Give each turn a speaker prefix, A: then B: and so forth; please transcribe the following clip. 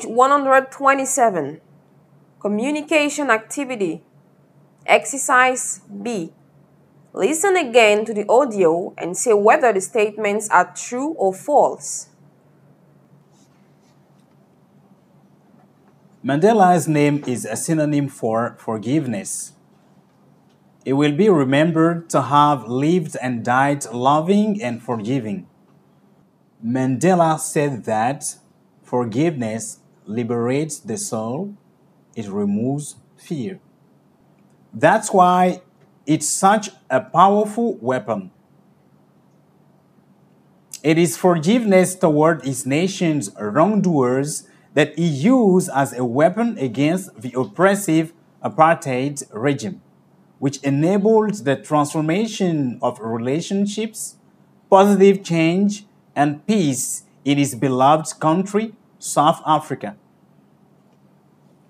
A: Page 127. Communication activity. Exercise B. Listen again to the audio and say whether the statements are true or false.
B: Mandela's name is a synonym for forgiveness. He will be remembered to have lived and died loving and forgiving. Mandela said that forgiveness liberates the soul, it removes fear. That's why it's such a powerful weapon. It is forgiveness toward his nation's wrongdoers that he used as a weapon against the oppressive apartheid regime, which enabled the transformation of relationships, positive change, and peace in his beloved country, South Africa.